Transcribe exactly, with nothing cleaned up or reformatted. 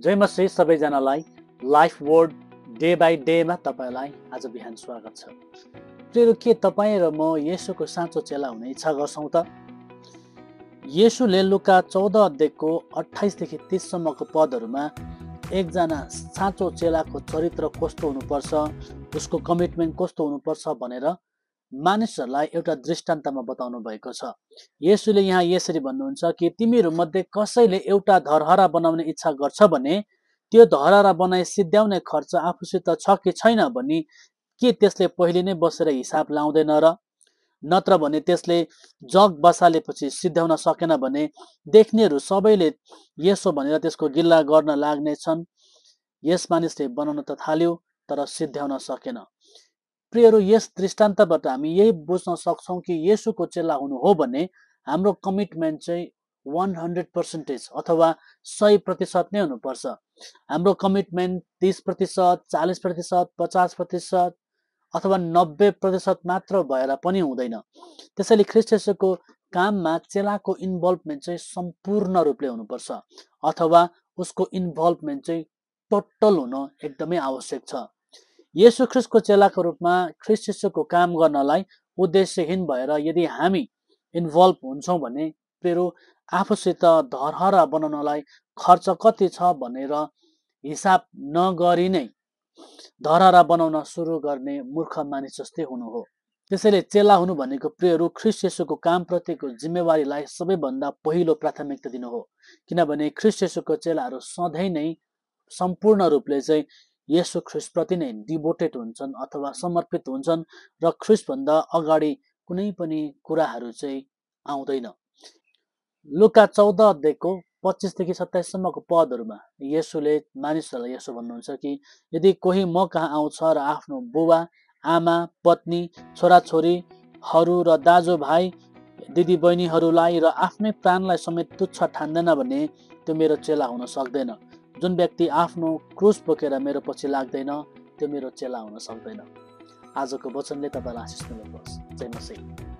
जय मसी सबैजनालाई life word day by डेमा तपाईलाई आज बिहान स्वागत छ। प्रिय के तपाईँ र म येशूको साँचो चेला हुने इच्छा गर्छौँ त? येशूले लुका चौध अध्यायको अट्ठाइसदेखि तीससम्मको पदहरूमा एकजना साँचो चेलाको चरित्र कस्तो हुनुपर्छ, उसको कमिटमेन्ट कस्तो हुनुपर्छ भनेर मानिसहरूलाई एउटा दृष्टान्तमा बताउनु भएको छ। येशूले यहाँ यसरी भन्नुहुन्छ कि तिमीहरू मध्ये कसैले एउटा धरहरा बनाउने इच्छा गर्छ भने त्यो धरहरा बनाई सिद्ध्याउने खर्च आफूसित छ कि छैन भनी के त्यसले पहिले नै बसेर हिसाब लाउँदैन र? नत्र भने त्यसले जग बसालेपछि सिद्ध्याउन सकेन भने देख्नेहरू सबैले यसो भनेर त्यसको गिल्ला गर्न लाग्नेछन्, यस मानिसले बनाउन त थाल्यो तर सिद्ध्याउन सकेन। प्रियहरू, यस दृष्टान्तबाट हामी यही बुझ्न सक्छौँ कि येशूको चेला हुनु हो भने हाम्रो कमिटमेन्ट चाहिँ वान हन्ड्रेड पर्सेन्टेज अथवा सय प्रतिशत नै हुनुपर्छ। हाम्रो कमिटमेन्ट तिस प्रतिशत, चालिस प्रतिशत, पचास प्रतिशत अथवा नब्बे प्रतिशत मात्र भएर पनि हुँदैन। त्यसैले ख्रीष्ट येशूको काममा चेलाको इन्भल्भमेन्ट चाहिँ सम्पूर्ण रूपले हुनुपर्छ अथवा उसको इन्भल्भमेन्ट चाहिँ टोटल हुन एकदमै आवश्यक छ। येशू ख्रीष्टको चेलाको रूपमा ख्रीष्ट येशूको काम गर्नलाई उद्देश्यहीन भएर यदि हामी इन्भल्भ हुन्छौँ भने प्रियहरू, आफूसित धरहरा बनाउनलाई खर्च कति छ भनेर हिसाब नगरी नै धरहरा बनाउन सुरु गर्ने मूर्ख मानिस जस्तै हुनु हो। त्यसैले चेला हुनु भनेको प्रियहरू ख्रीष्ट येशूको कामप्रतिको जिम्मेवारीलाई सबैभन्दा पहिलो प्राथमिकता दिनु हो। किनभने ख्रीष्ट येशूको चेलाहरू सधैँ नै सम्पूर्ण रूपले चाहिँ येशू ख्रीष्टप्रति नै डिभोटेड हुन्छन् अथवा समर्पित हुन्छन् र ख्रीष्टभन्दा अगाडि कुनै पनि कुराहरू चाहिँ आउँदैन। लुका चौध अध्यायको पच्चिसदेखि सत्ताइससम्मको पदहरूमा येशूले मानिसहरूलाई यसो भन्नुहुन्छ कि यदि कोही म कहाँ आउँछ र आफ्नो बुबा, आमा, पत्नी, छोराछोरीहरू र दाजुभाइ, दिदीबहिनीहरूलाई र आफ्नै प्राणलाई समेत तुच्छ ठान्दैन भने त्यो मेरो चेला हुन सक्दैन। जुन व्यक्ति आफ्नो क्रुस बोकेर मेरो पछि लाग्दैन त्यो मेरो चेला हुन सक्दैन। आजको वचनले तपाईँलाई आशिष दिनुहोस्। जय मसीह।